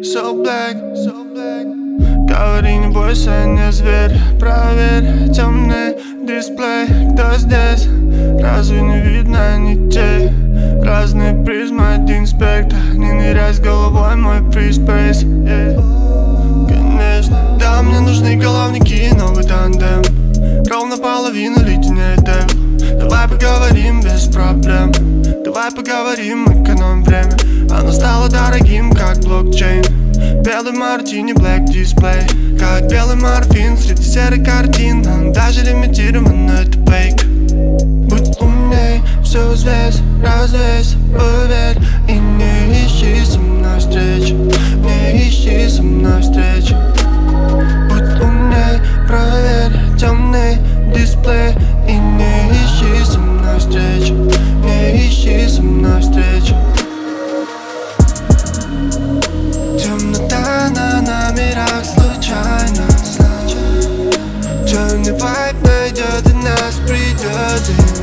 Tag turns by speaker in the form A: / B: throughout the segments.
A: so black. Говори, не бойся, не зверь. Проверь темный дисплей. Кто здесь? Разве не видно нитей? Разные призмы, один спектр. Не ныряй с головой, мой фриспейс, конечно. Да, мне нужны головники, новый тандем. Ровно половину леденеет темп. Давай поговорим без проблем. Давай поговорим, экономим время. Оно стало дорогим, как блокчейн. Белый мартини, black дисплей. Как белый морфин среди серых картин. Он даже лимитирован, но это фейк. Будь умней, все взвесь, развесь, поверь. И не ищи со мной встреч. Не ищи со мной встреч. Будь умней, проверь темный дисплей. И не ищи со мной встреч. Не ищи со мной встреч. Темнота на номерах случайно. Черный вайб найдет и нас придет.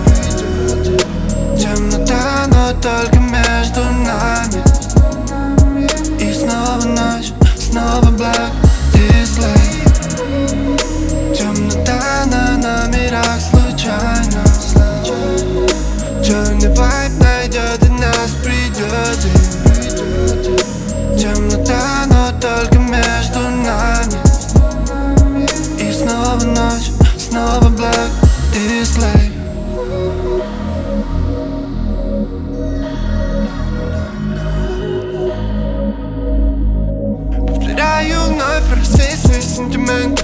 A: Темнота, но только между нами. И снова ночь, снова black дисплей. Темнота на номерах случайно. Черный вайб найдет и нас придет. Темнота, но только между нами. И снова ночь, снова black дисплей. Повторяю вновь рассвет свои сентименты.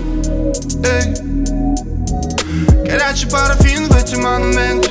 A: Горячий парафин в эти монументы.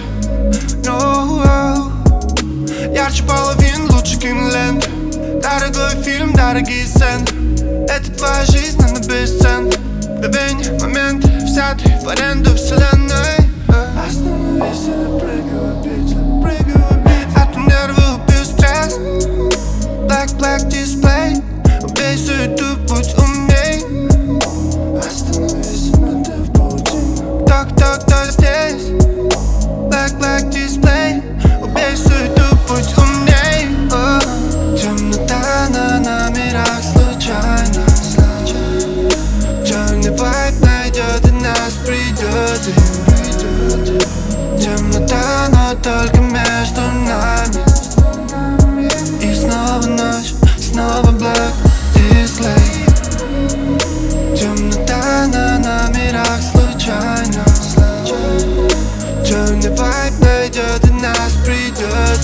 A: Ярче половин, лучше киноленты. Дорогой фильм, дорогие сцены. Это твоя жизнь, она бесценна. Мгновенье, момент, взятый в аренду вселенной. Остановись и напрыгивай бит. От нервы убил стресс. Black display. Убей суету, будь умней. Остановись и смотри в паутину. Кто здесь? Black display. Убей суету, будь умней. Темнота на номерах случайно. Черный вайб найдет и нас придет. Темнота, но только между нами. И снова ночь, снова black дисплей. Темнота на номерах случайно. Черный вайб найдет и нас придет.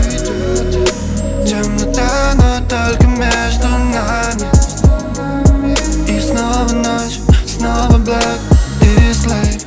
A: Темнота, но только между нами. И снова ночь, снова black дисплей.